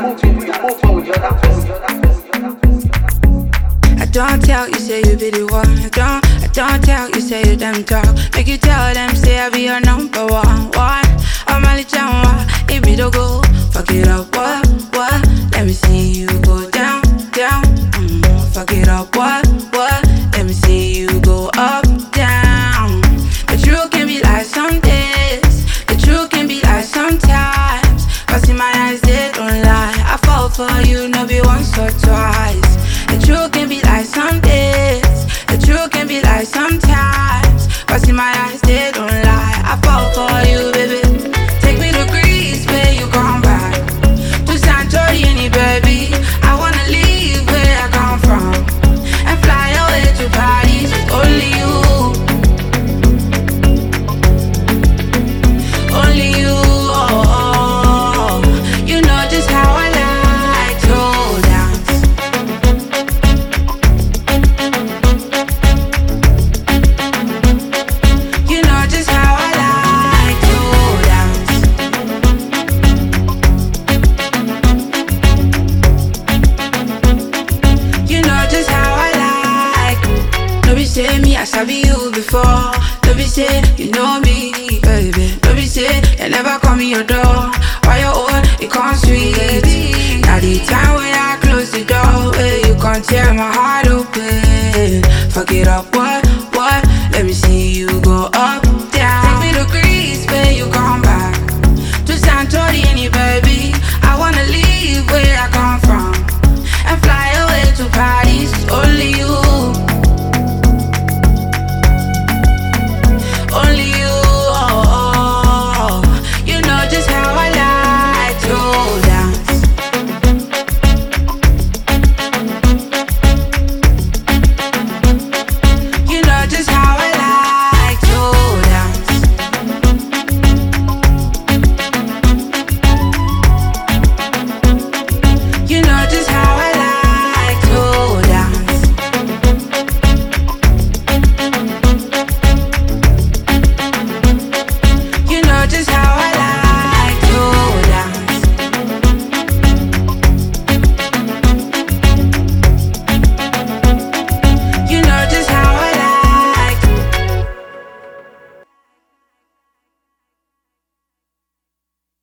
I don't tell you, say you be the one. I don't tell you, say you them talk. Make you tell them, say I be your number one. I'm only down, it be the go. Fuck it up, what? Let me see you go down. Fuck it up, what? Let me see you go up, down. The truth can be like some days. The truth can be like sometimes. But see my eyes, they don't lie. I fall for you, no be once or twice. The truth can be like some days. The truth can be like sometimes. But see my eyes, they don't lie. I fall for you, baby. Take me to Greece, where you come back. To Santorini, baby. I wanna leave where I come from and fly away to Paris with only you. Only you, oh. You know just how I like to dance. You know just how I like to dance. You know just how I like. No be say me, I sabi you before. No be say you know me, baby. No be say you never call me your door. Why your own, it comes sweet. Now the time when